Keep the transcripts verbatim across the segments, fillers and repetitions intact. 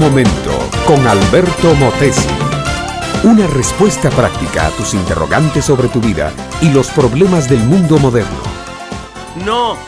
momento con Alberto Motesi. Una respuesta práctica a tus interrogantes sobre tu vida y los problemas del mundo moderno. No,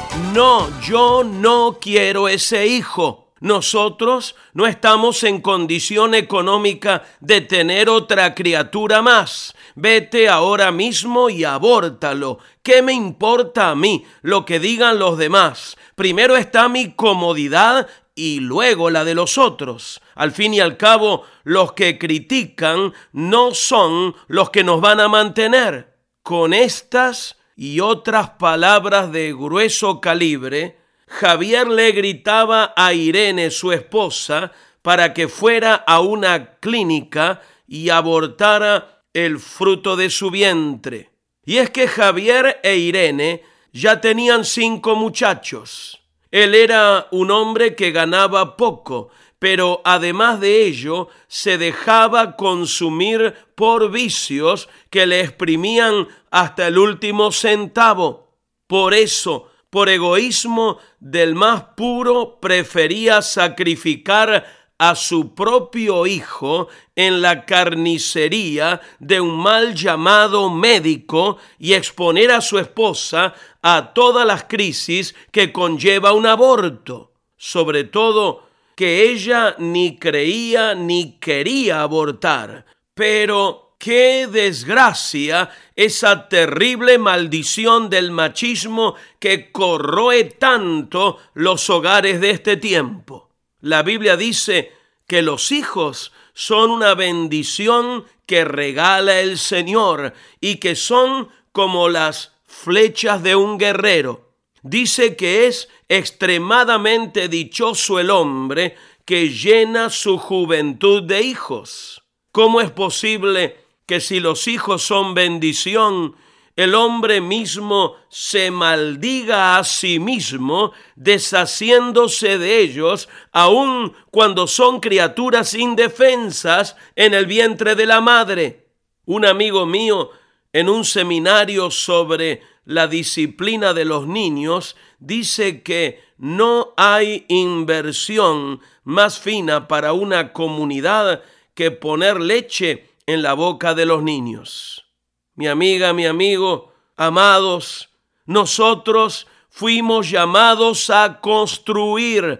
no, yo no quiero ese hijo. Nosotros no estamos en condición económica de tener otra criatura más. Vete ahora mismo y abórtalo. ¿Qué me importa a mí lo que digan los demás? Primero está mi comodidad y luego la de los otros. Al fin y al cabo, los que critican no son los que nos van a mantener. Con estas y otras palabras de grueso calibre, Javier le gritaba a Irene, su esposa, para que fuera a una clínica y abortara el fruto de su vientre. Y es que Javier e Irene ya tenían cinco muchachos. Él era un hombre que ganaba poco, pero además de ello se dejaba consumir por vicios que le exprimían hasta el último centavo. Por eso, por egoísmo del más puro, prefería sacrificar a su propio hijo en la carnicería de un mal llamado médico y exponer a su esposa a todas las crisis que conlleva un aborto. Sobre todo, que ella ni creía ni quería abortar. Pero ¡qué desgracia esa terrible maldición del machismo que corroe tanto los hogares de este tiempo! La Biblia dice que los hijos son una bendición que regala el Señor y que son como las flechas de un guerrero. Dice que es extremadamente dichoso el hombre que llena su juventud de hijos. ¿Cómo es posible que si los hijos son bendición, el hombre mismo se maldiga a sí mismo, deshaciéndose de ellos, aun cuando son criaturas indefensas en el vientre de la madre? Un amigo mío, en un seminario sobre la disciplina de los niños, dice que no hay inversión más fina para una comunidad que poner leche en la boca de los niños. Mi amiga, mi amigo, amados, nosotros fuimos llamados a construir,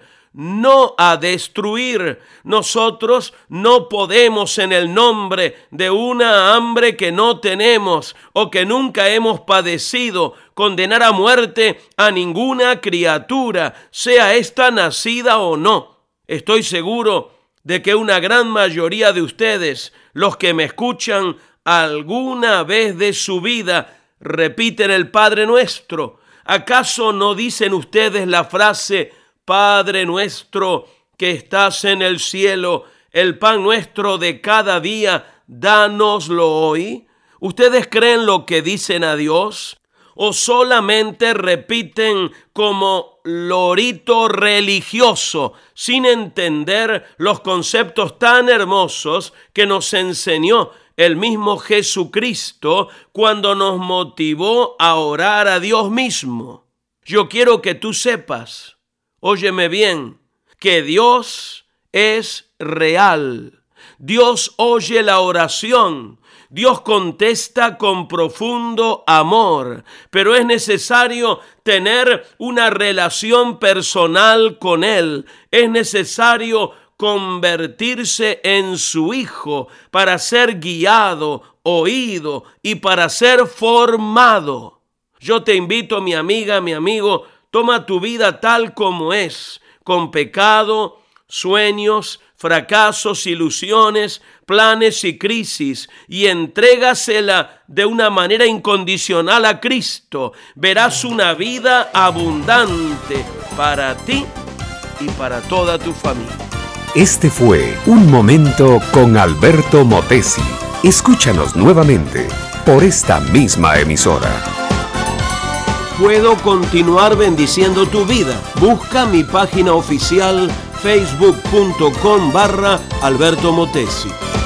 no a destruir. Nosotros no podemos, en el nombre de una hambre que no tenemos o que nunca hemos padecido, condenar a muerte a ninguna criatura, sea esta nacida o no. Estoy seguro de que una gran mayoría de ustedes, los que me escuchan, alguna vez de su vida repiten el Padre Nuestro. ¿Acaso no dicen ustedes la frase: Padre nuestro que estás en el cielo, el pan nuestro de cada día, dánoslo hoy? ¿Ustedes creen lo que dicen a Dios? ¿O solamente repiten como lorito religioso, sin entender los conceptos tan hermosos que nos enseñó el mismo Jesucristo cuando nos motivó a orar a Dios mismo? Yo quiero que tú sepas, óyeme bien, que Dios es real. Dios oye la oración. Dios contesta con profundo amor, pero es necesario tener una relación personal con Él. Es necesario convertirse en su hijo para ser guiado, oído y para ser formado. Yo te invito, mi amiga, mi amigo, toma tu vida tal como es, con pecado, sueños, fracasos, ilusiones, planes y crisis, y entrégasela de una manera incondicional a Cristo. Verás una vida abundante para ti y para toda tu familia. Este fue Un Momento con Alberto Motesi. Escúchanos nuevamente por esta misma emisora. Puedo continuar bendiciendo tu vida. Busca mi página oficial facebook punto com barra Alberto Motesi.